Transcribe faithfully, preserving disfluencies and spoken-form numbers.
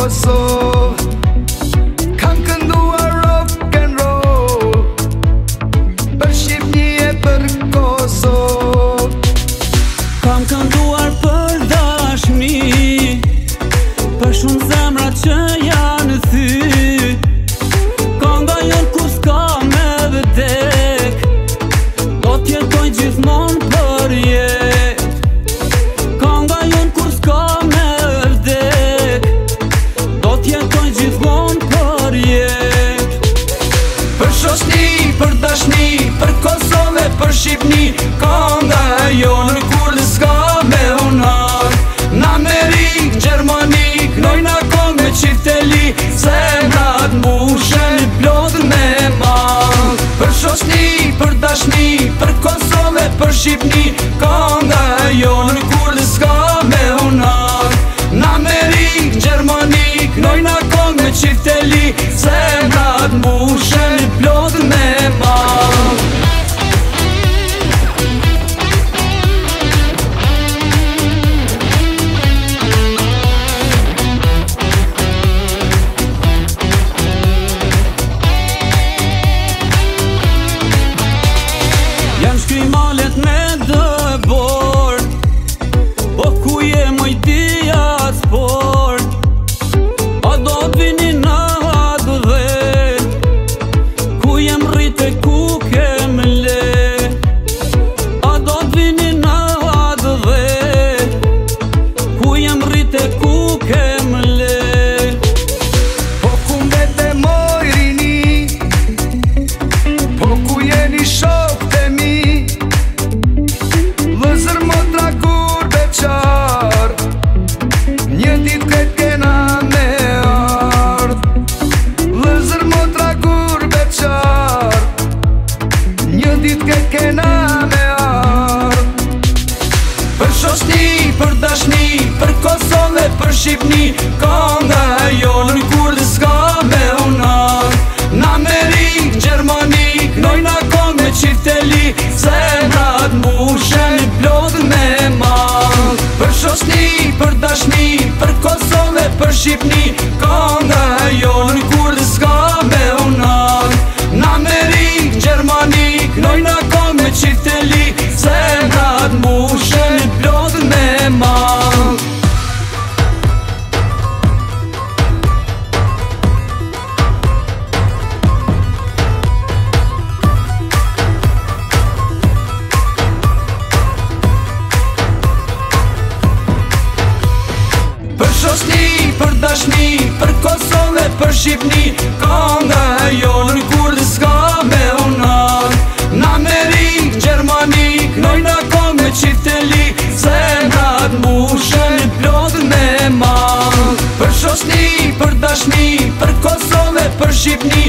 Kosovë, kam kënduar rock and roll për Shqipni e për Kosovë. Kam kënduar për dashni, për shumë zemra që janë thy. Kënga jon kur s'ka me vdek, do t'jetoj gjithmon për jet. Kënga jon kur s'ka me vdek, do t'jetoj gjithmon për jet. Për shoshni, për dashni, për Kosovë, për Shqipni, kënga jonë kur s'ka me unar. Në Amerikë, Gjermani, knojna këngë me qifteli, zemrat mbushen plot me mal. Për shoshni, për dashni, për Kosovë, për Shqipni, kënga jonë kur s'ka me unar. Në Amerikë, Gjermani, knojna këngë me qifteli, zemrat mbushen plot me mal. Janë shkrimalet me dëbor, po ku je moj diaspor? A do t'vini në atë dhe, ku jem rrite ku kem le? A do t'vini në atë dhe, ku jem rrite ku kem le? Po ku mbete moj rini, po ku jeni shok të mi, vëzër motra kur beqar, një dit këtë kena me ardh. Vëzër motra kur beqar, një dit këtë kena me ardh. Për shoshni, për dashni, për Kosovë, për Shqipni, kënga jonë kur s'ka me unar. Në Amerikë, Gjermani, knojna këngë me qifteli, zemrat mbushen plot me mal. Për shoshni, për dashni, për Kosovë, për Shqipni, kënga jonë kur s'ka me unar. Në Amerikë, Gjermani, knojna këngë me qifteli, zemrat mbushen plot me mal. Për shoshni, për dashni, për Kosovë, për Shqipni, kënga jonë kur s'ka me unar. Në Amerikë, Gjermani, knojna këngë me qifteli, zemrat mbushen plot me mal. Për shoshni, për dashni, për Kosovë, për Shqipni,